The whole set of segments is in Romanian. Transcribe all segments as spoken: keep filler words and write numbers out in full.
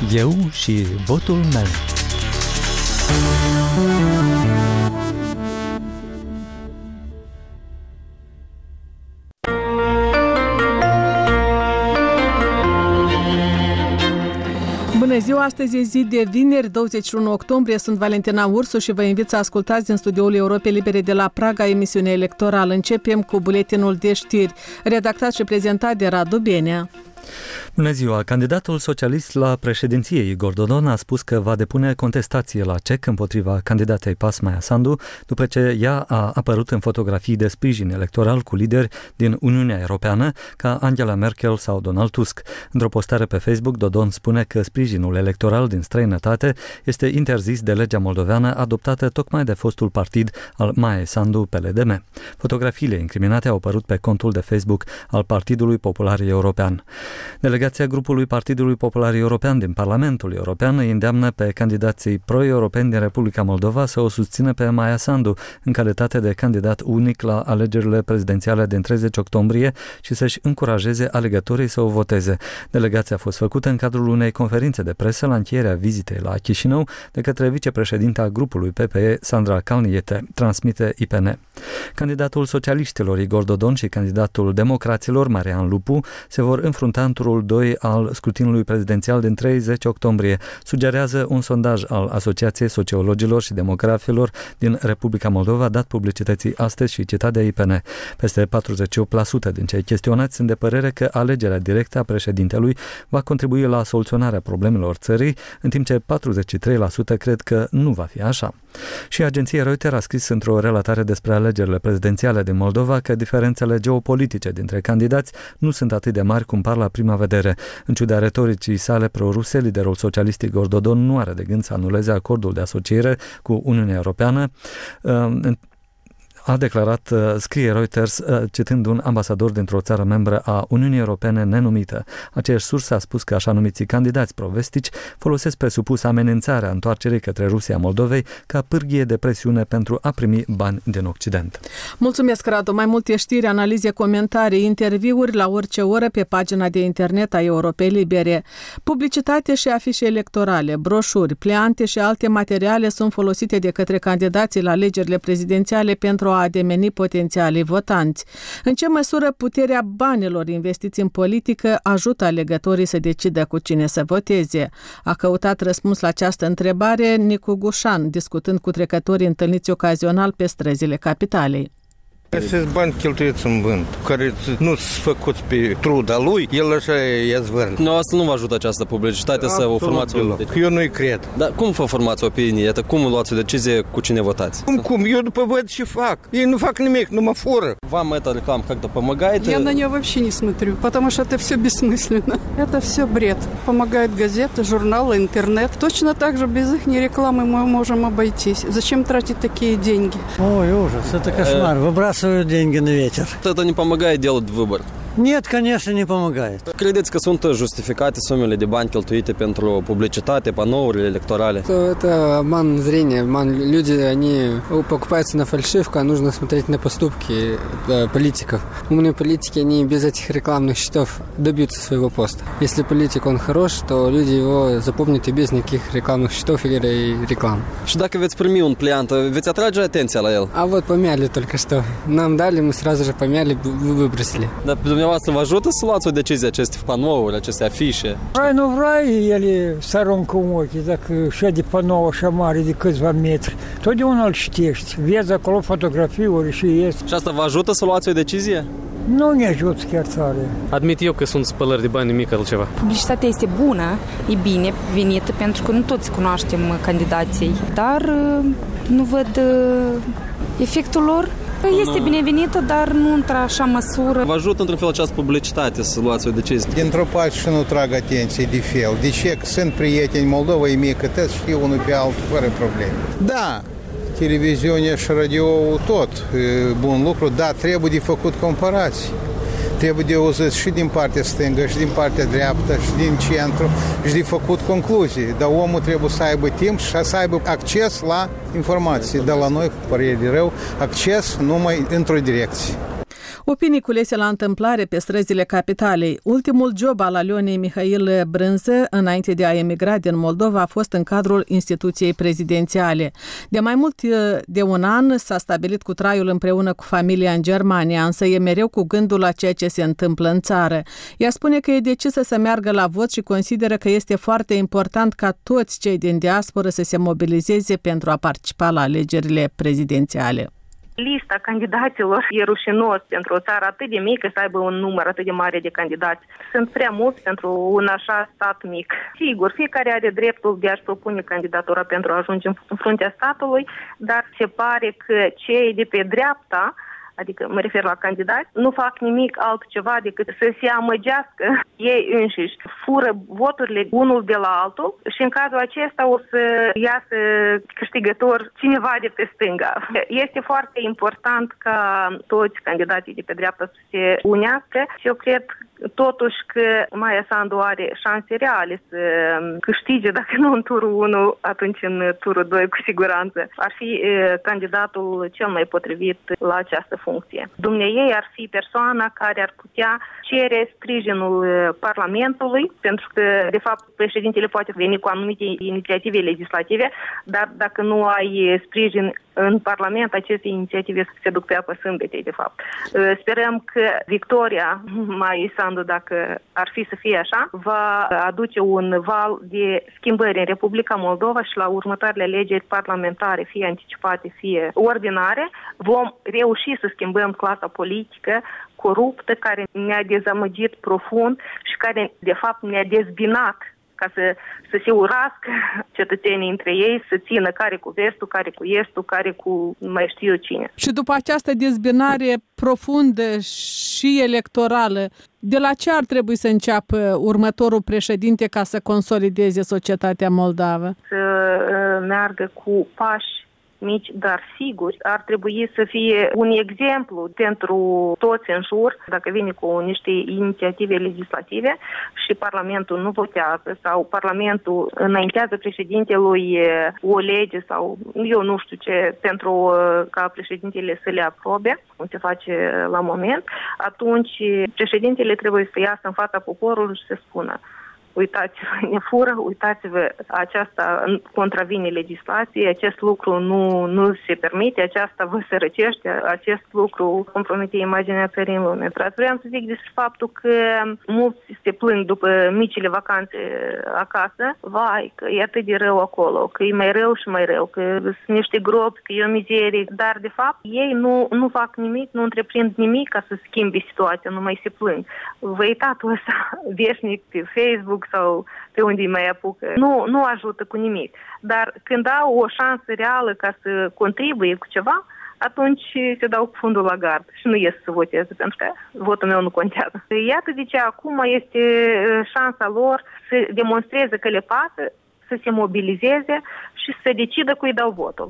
Eu și votul meu. Bună ziua, astăzi e zi de vineri, douăzeci și unu octombrie, sunt Valentina Ursu și vă invit să ascultați din studioul Europei Libere de la Praga emisiunea electorală. Începem cu buletinul de știri, redactat și prezentat de Radu Benea. Bună ziua! Candidatul socialist la președinție, Igor Dodon, a spus că va depune contestație la C E C împotriva candidatei PAS Maia Sandu, după ce ea a apărut în fotografii de sprijin electoral cu lideri din Uniunea Europeană, ca Angela Merkel sau Donald Tusk. Într-o postare pe Facebook, Dodon spune că sprijinul electoral din străinătate este interzis de legea moldoveană adoptată tocmai de fostul partid al Maiei Sandu, P L D M. Fotografiile incriminate au apărut pe contul de Facebook al Partidului Popular European. Delegația grupului Partidului Popular European din Parlamentul European îi îndeamnă pe candidații pro-europeni din Republica Moldova să o susțină pe Maia Sandu în calitate de candidat unic la alegerile prezidențiale din treizeci octombrie și să-și încurajeze alegătorii să o voteze. Delegația a fost făcută în cadrul unei conferințe de presă la încheierea vizitei la Chișinău de către vicepreședinta grupului P P E, Sandra Kalniete, transmite I P N. Candidatul socialiștilor Igor Dodon și candidatul democraților Marian Lupu se vor înfrunta în turul doi al scrutinului prezidențial din treizeci octombrie, sugerează un sondaj al Asociației Sociologilor și Demografilor din Republica Moldova, dat publicității astăzi și citat de I P N. Peste patruzeci și opt la sută din cei chestionați sunt de părere că alegerea directă a președintelui va contribui la soluționarea problemelor țării, în timp ce patruzeci și trei la sută cred că nu va fi așa. Și agenția Reuters a scris într-o relatare despre alegerile prezidențiale din Moldova că diferențele geopolitice dintre candidați nu sunt atât de mari cum par la prima vedere. În ciuda retoricii sale pro-ruse, liderul socialist Igor Dodon nu are de gând să anuleze acordul de asociere cu Uniunea Europeană. A declarat, scrie Reuters, citând un ambasador dintr-o țară membră a Uniunii Europene nenumită. Aceeași sursă a spus că așa numiții candidați provestici folosesc presupus amenințarea întoarcerii către Rusia Moldovei ca pârghie de presiune pentru a primi bani din Occident. Mulțumesc, Radu. Mai multe știri, analize, comentarii, interviuri la orice oră pe pagina de internet a Europei Libere. Publicitate și afișe electorale, broșuri, pleante și alte materiale sunt folosite de către candidații la alegerile prezidențiale pentru a ademeni potențialii votanți. În ce măsură puterea banilor investiți în politică ajută alegătorii să decidă cu cine să voteze? A căutat răspuns la această întrebare Nicu Gușan, discutând cu trecătorii întâlniți ocazional pe străzile capitalei. Sunt bani cheltuiți în vânt, care nu sunt făcuți pe truda lui, el așa i-a zvârnit. Nu, asta nu vă ajută această publicitate să vă formați o opinie. Eu nu-i cred. Dar cum vă formați o opinie? Iată, cum luați o decizie cu cine votați? Cum, cum? Eu după văd ce fac. Ei nu fac nimic, nu mă fură. Вам эта реклама как-то помогает? Я на нее вообще не смотрю, потому что это все бессмысленно. Это все бред. Помогают газеты, журналы, интернет. Точно так же без их рекламы мы можем обойтись. Зачем тратить такие деньги? Ой, ужас, это кошмар. Выбрасывают деньги на ветер. Это не помогает делать выбор. Нет, конечно, не помогает. Credeți că sunt justificate sumele de bani cheltuite pentru publicitate, panourile electorale? Это обман зрения, обман. Люди, они покупаются на фальшивку, а нужно смотреть на поступки политиков. Умные политики, они без этих рекламных щитов добьются своего поста. Если политик, он хорош, то люди его запомнят и без никаких рекламных щитов или реклам. Și dacă veți primi un pliant, veți atrage atenția la el? А вот помяли только что. Нам дали, мы сразу же помяли, выбросили. Dar dumneavoastră vă ajută să luați o decizie aceste panouri, aceste afișe? Vrei, nu vrei, ele să aruncă în ochi, dacă și de panou așa mare de câțiva metri, totdeauna îl citești, vezi acolo fotografii și ies. Și asta vă ajută să luați o decizie? Nu ne ajută chiar tare. Admit eu că sunt spălări de bani, nimic altceva. Publicitatea este bună, e bine venită, pentru că nu toți cunoaștem candidații, dar nu văd efectul lor. Este binevenită, dar nu într-așa măsură. Vă ajută într-un fel această publicitate să luați o decizie? Dintr-o parte și nu trag atenție de fel. De ce? Că sunt prieteni Moldova, e mică, tăți știu unul pe altul, fără probleme. Da, televiziunea și radio tot bun lucru, dar trebuie de făcut comparații. Trebuie de auzit și din partea stângă, și din partea dreaptă, și din centru, și de făcut concluzii. Dar omul trebuie să aibă timp și să aibă acces la informații. De la noi, cu părere de rău, acces numai într-o direcție. Opinii culese la întâmplare pe străzile capitalei. Ultimul job al Alionei Mihail Brânză, înainte de a emigra din Moldova, a fost în cadrul instituției prezidențiale. De mai mult de un an s-a stabilit cu traiul împreună cu familia în Germania, însă e mereu cu gândul la ceea ce se întâmplă în țară. Ea spune că e decisă să meargă la vot și consideră că este foarte important ca toți cei din diasporă să se mobilizeze pentru a participa la alegerile prezidențiale. Lista candidaților e rușinos pentru o țară atât de mică să aibă un număr atât de mare de candidați. Sunt prea mulți pentru un așa stat mic. Sigur, fiecare are dreptul de a-și propune candidatura pentru a ajunge în fruntea statului, dar se pare că cei de pe dreapta, adică mă refer la candidați, nu fac nimic altceva decât să se amăgească ei înșiși. Fură voturile unul de la altul și în cazul acesta o să iasă câștigător cineva de pe stânga. Este foarte important ca toți candidații de pe dreapta să se unească și eu cred totuși că Maia Sandu are șanse reale să câștige, dacă nu în turul unu, atunci în turul doi cu siguranță. Ar fi e, candidatul cel mai potrivit la această funcție. Dumneiei ar fi persoana care ar putea cere sprijinul Parlamentului, pentru că, de fapt, președintele poate veni cu anumite inițiative legislative, dar dacă nu ai sprijin în Parlament, aceste inițiative se duc pe apă sâmbetei, de fapt. Sperăm că victoria Maiei Sandu, dacă ar fi să fie așa, va aduce un val de schimbări în Republica Moldova și la următoarele alegeri parlamentare, fie anticipate, fie ordinare, vom reuși să schimbăm clasa politică coruptă, care ne-a dezamăgit profund și care, de fapt, ne-a dezbinat ca să, să se urască cetățenii între ei, să țină care cu vestul, care cu estul, care cu mai știu eu cine. Și după această dezbinare profundă și electorală, de la ce ar trebui să înceapă următorul președinte ca să consolideze societatea moldavă? Să meargă cu pași mici, dar siguri, ar trebui să fie un exemplu pentru toți în jur, dacă vine cu niște inițiative legislative și Parlamentul nu votează sau Parlamentul înaintează președintelui o lege sau eu nu știu ce, pentru ca președintele să le aprobe, cum se face la moment, atunci președintele trebuie să iasă în fața poporului și să spună: uitați-vă, ne fură, uitați-vă, aceasta contravine legislației, acest lucru nu, nu se permite, aceasta vă sărăcește, acest lucru compromite imaginea țării în lume. Vreau să zic despre faptul că mulți se plâng după micile vacanțe acasă, vai, că e atât de rău acolo, că e mai rău și mai rău, că sunt niște gropi, că e o mizerie, dar de fapt ei nu, nu fac nimic, nu întreprind nimic ca să schimbe situația, nu mai se plâng. Văitatul ăsta veșnic pe Facebook sau pe unde îi mai apucă, nu, nu ajută cu nimic. Dar când au o șansă reală ca să contribuie cu ceva, atunci se dau cu fundul la gard și nu ies să voteze, pentru că votul meu nu contează. Iată de ce acum este șansa lor să demonstreze că le pasă, să se mobilizeze și să decidă cui dau votul.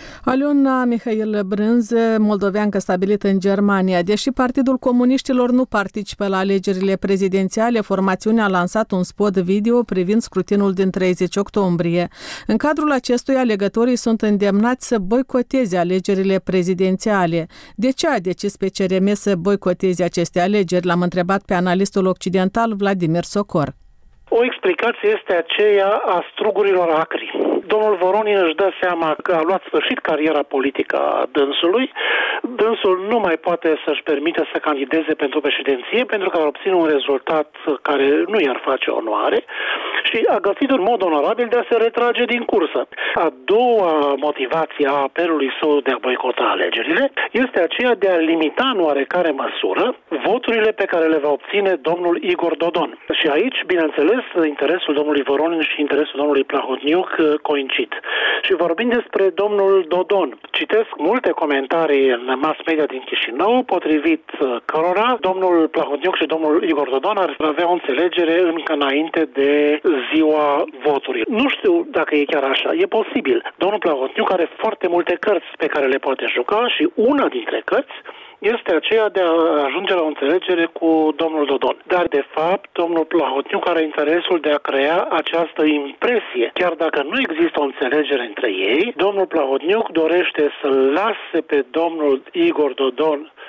Aliona Mihail Brânză, moldoveancă stabilită în Germania. Deși Partidul Comuniștilor nu participă la alegerile prezidențiale, formațiunea a lansat un spot video privind scrutinul din treizeci octombrie. În cadrul acestuia, alegătorii sunt îndemnați să boicoteze alegerile prezidențiale. De ce a decis P C R M să boicoteze aceste alegeri? L-am întrebat pe analistul occidental Vladimir Socor. O explicație este aceea a strugurilor acri. Domnul Voronin își dă seama că a luat sfârșit cariera politică a dânsului. Dânsul nu mai poate să-și permite să candideze pentru președinție pentru că ar obține un rezultat care nu i-ar face onoare și a găsit un mod onorabil de a se retrage din cursă. A doua motivație a apelului său de a boicota alegerile este aceea de a limita în oarecare măsură voturile pe care le va obține domnul Igor Dodon. Și aici, bineînțeles, interesul domnului Voronin și interesul domnului Plahotniuc coincid. Și vorbim despre domnul Dodon. Citesc multe comentarii în mass media din Chișinău, potrivit cărora domnul Plahotniuc și domnul Igor Dodon ar avea o înțelegere încă înainte de ziua votului. Nu știu dacă e chiar așa. E posibil. Domnul Plahotniuc are foarte multe cărți pe care le poate juca și una dintre cărți este aceea de a ajunge la o înțelegere cu domnul Dodon. Dar, de fapt, domnul Plahotniuc are interesul de a crea această impresie. Chiar dacă nu există o înțelegere între ei, domnul Plahotniuc dorește să lase pe domnul Igor Dodon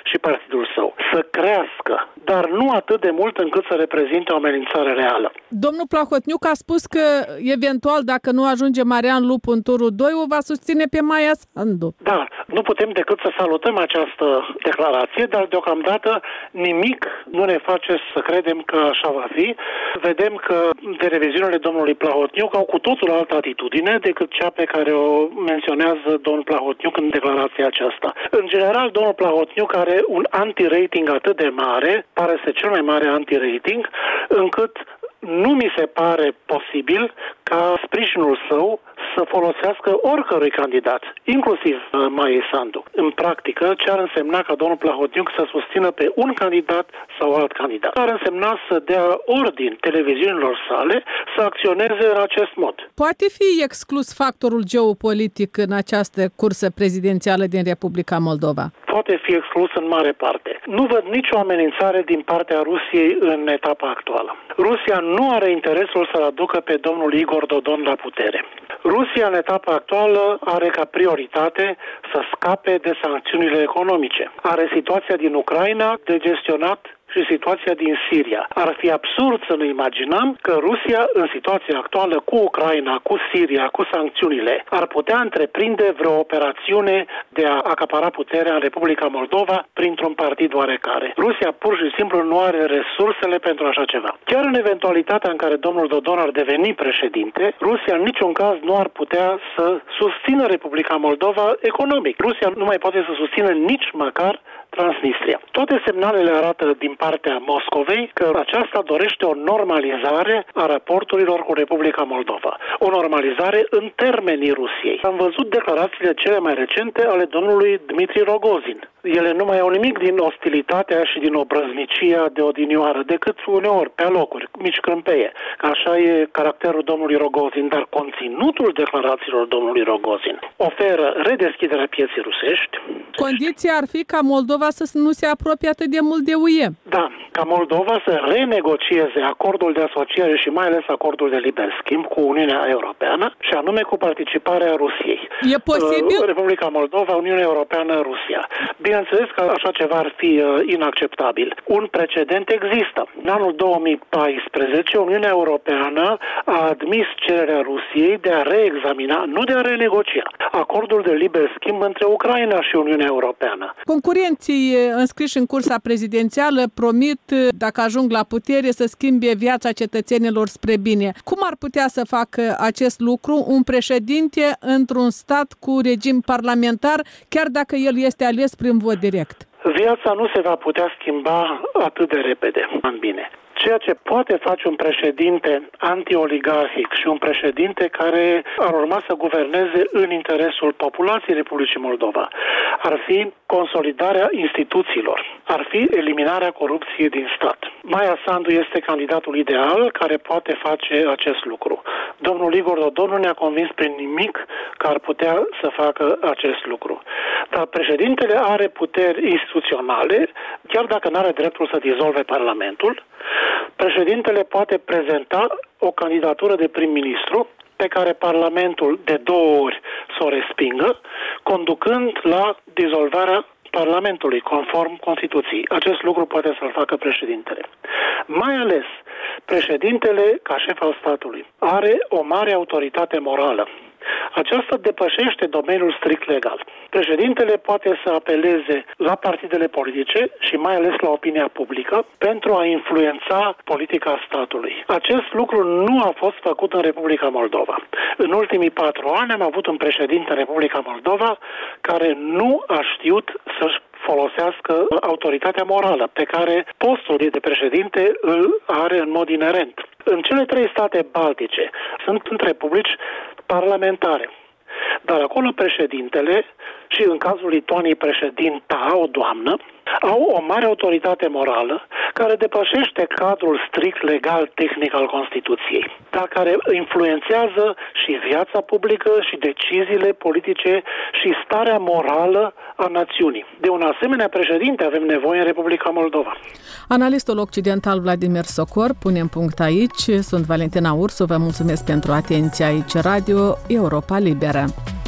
și partidul său. Să crească, dar nu atât de mult încât să reprezinte o amenințare reală. Domnul Plahotniuc a spus că, eventual, dacă nu ajunge Marian Lupu în turul doi, o va susține pe Maia Sandu. Da, nu putem decât să salutăm această declarație, dar deocamdată nimic nu ne face să credem că așa va fi. Vedem că televiziunile domnului Plahotniuc au cu totul altă atitudine decât cea pe care o menționează domnul Plahotniuc în declarația aceasta. În general, domnul Plahotniuc are un anti-rating atât de mare, pare să cel mai mare anti-rating, încât nu mi se pare posibil ca sprijinul său să folosească oricărui candidat, inclusiv Maiei Sandu. În practică, ce ar însemna ca domnul Plahotniuc să susțină pe un candidat sau alt candidat? Ar însemna să dea ordin televiziunilor sale să acționeze în acest mod. Poate fi exclus factorul geopolitic în această cursă prezidențială din Republica Moldova? Poate fi exclus în mare parte. Nu văd nicio amenințare din partea Rusiei în etapa actuală. Rusia nu are interesul să-l aducă pe domnul Igor Dodon la putere. Rusia în etapa actuală are ca prioritate să scape de sancțiunile economice. Are situația din Ucraina de gestionat și situația din Siria. Ar fi absurd să ne imaginăm că Rusia, în situația actuală cu Ucraina, cu Siria, cu sancțiunile, ar putea întreprinde vreo operațiune de a acapara puterea în Republica Moldova printr-un partid oarecare. Rusia pur și simplu nu are resursele pentru așa ceva. Chiar în eventualitatea în care domnul Dodon ar deveni președinte, Rusia în niciun caz nu ar putea să susțină Republica Moldova economic. Rusia nu mai poate să susțină nici măcar Transnistria. Toate semnalele arată din partea Moscovei că aceasta dorește o normalizare a raporturilor cu Republica Moldova. O normalizare în termenii Rusiei. Am văzut declarațiile cele mai recente ale domnului Dmitri Rogozin. Ele nu mai au nimic din ostilitatea și din obrăznicia de odinioară, decât uneori, pe alocuri, mici crâmpeie. Așa e caracterul domnului Rogozin, dar conținutul declarațiilor domnului Rogozin oferă redeschiderea pieței rusești. Condiția ar fi ca Moldova să nu se apropie atât de mult de U E. Da, ca Moldova să renegocieze acordul de asociere și mai ales acordul de liber schimb cu Uniunea Europeană și anume cu participarea Rusiei. E posibil? Republica Moldova, Uniunea Europeană, Rusia. Bineînțeles că așa ceva ar fi inacceptabil. Un precedent există. În anul două mii paisprezece, Uniunea Europeană a admis cererea Rusiei de a reexamina, nu de a renegocia, acordul de liber schimb între Ucraina și Uniunea Europeană. Concurenții înscriși în cursa prezidențială promit, dacă ajung la putere, să schimbe viața cetățenilor spre bine. Cum ar putea să facă acest lucru un președinte într-un stat cu regim parlamentar, chiar dacă el este ales prin vot direct? Viața nu se va putea schimba atât de repede, în bine. Ceea ce poate face un președinte anti-oligarhic și un președinte care ar urma să guverneze în interesul populației Republicii Moldova ar fi consolidarea instituțiilor, ar fi eliminarea corupției din stat. Maia Sandu este candidatul ideal care poate face acest lucru. Domnul Igor Dodon nu ne-a convins prin nimic că ar putea să facă acest lucru. Dar președintele are puteri instituționale, chiar dacă nu are dreptul să dizolve Parlamentul. Președintele poate prezenta o candidatură de prim-ministru pe care Parlamentul de două ori să o respingă, conducând la dizolvarea Parlamentului, conform Constituției. Acest lucru poate să-l facă președintele. Mai ales, președintele, ca șef al statului, are o mare autoritate morală. Aceasta depășește domeniul strict legal. Președintele poate să apeleze la partidele politice și mai ales la opinia publică pentru a influența politica statului. Acest lucru nu a fost făcut în Republica Moldova. În ultimii patru ani am avut un președinte în Republica Moldova care nu a știut să-și folosească autoritatea morală pe care postul de președinte îl are în mod inerent. În cele trei state baltice sunt republici parlamentare, dar acolo președintele și în cazul Lituaniei președinta, o doamnă, au o mare autoritate morală care depășește cadrul strict legal tehnic al Constituției, dar care influențează și viața publică și deciziile politice și starea morală a națiunii. De un asemenea președinte avem nevoie în Republica Moldova. Analistul occidental Vladimir Socor pune punct aici. Sunt Valentina Ursu, vă mulțumesc pentru atenție aici Radio Europa Liberă.